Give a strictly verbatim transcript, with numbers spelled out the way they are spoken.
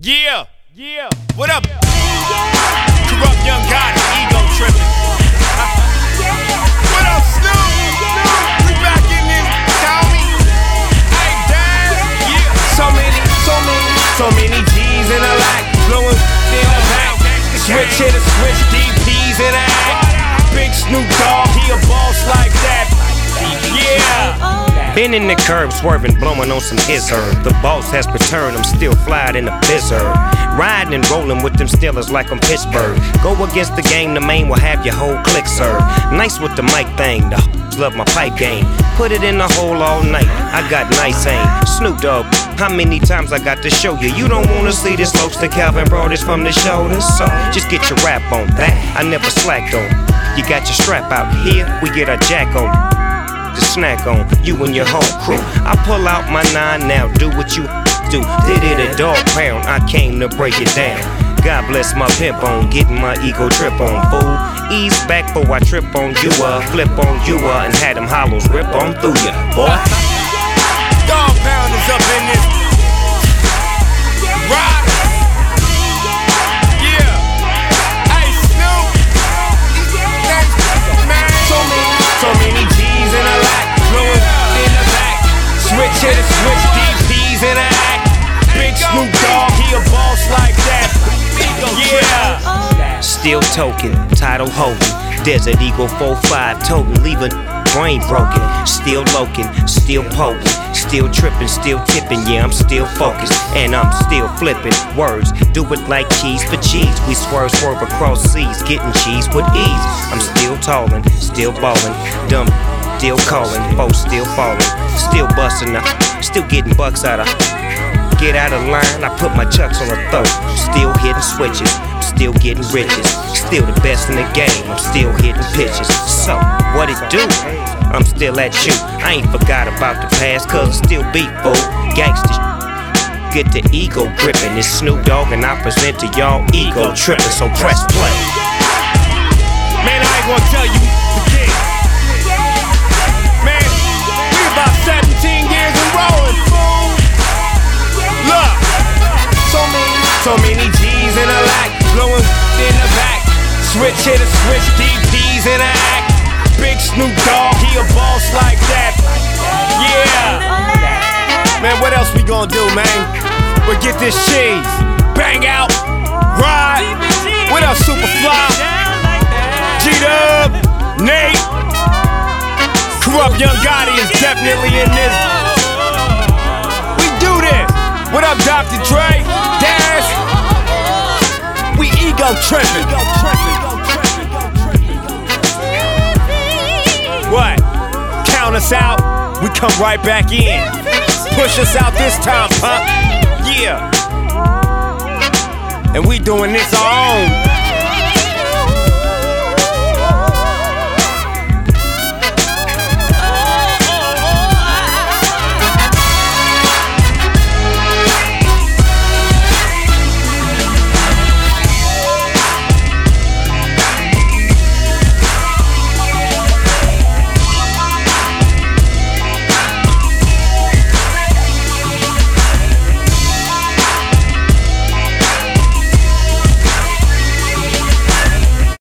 Yeah, yeah. What up? Corrupt Young Gotti, ego tripping. What up, Snoop? We back in this, Tommy. Hey, Dad. Yeah. So many, so many, so many G's in a lot, blowing in the back. Switch hit a switch, D P's in a act. Big Snoop Dogg, he a boss like that. Yeah. Been in the curb, swerving, blowing on some his herb. The boss has returned, I'm still flying in the blizzard. Riding and rolling with them Steelers like I'm Pittsburgh. Go against the game, the main will have your whole clique served. Nice with the mic thing, the hoes love my pipe game. Put it in the hole all night, I got nice aim. Snoop Dogg, how many times I got to show you? You don't wanna see this Lobster Calvin brought this from the shoulders. So just get your rap on that, I never slacked on. You got your strap out here, we get our jack on. To snack on you and your whole crew. I pull out my nine now, do what you do. Did it a dog pound, I came to break it down. God bless my pimp on, getting my ego trip on, fool. Ease back before I trip on you, uh, flip on you, uh, and had them hollows rip on through ya, boy. Dog pound is up in this. Rock. Yeah. Hey, Snoop. Man. So many, so many G's in a lot, blowing in the back. Switch hit a switch, D P's in a act. Big Snoop Dogg, he a boss like that. Yeah. Still token, title holding. Desert Eagle four five toting, leaving brain broken. Still loking, still poking, still tripping, still tipping. Yeah, I'm still focused, and I'm still flipping words. Do it like cheese for cheese. We swerve, swerve across seas, getting cheese with ease. I'm still tallin', still ballin', dumb, still callin', folks still fallin', still bustin' up, still getting bucks out of. Get out of line, I put my chucks on the throat. Still hitting switches, still getting riches. Still the best in the game, I'm still hitting pitches. So, what it do? I'm still at you. I ain't forgot about the past, cause I still beat fool. Gangsta get the ego gripping. It's Snoop Dogg and I present to y'all ego tripping. So press play. Man, I ain't gonna tell you the kid. Man, we about seventeen years and rolling, fool. Look, so many, so many G's in a lot, blowing in the back. Switch hit a switch, D P's in a act. Big Snoop Dogg, he a boss like that. Yeah. Man, what else we gonna do, man? We'll get this cheese, bang out, ride. What else, Superfly? G-Dub, Nate. Corrupt Young Gotti is definitely in this. We do this. What up, Doctor Dre? Dash? We ego tripping. What? Count us out, we come right back in. Push us out this time, punk. Yeah. And we doing this our own.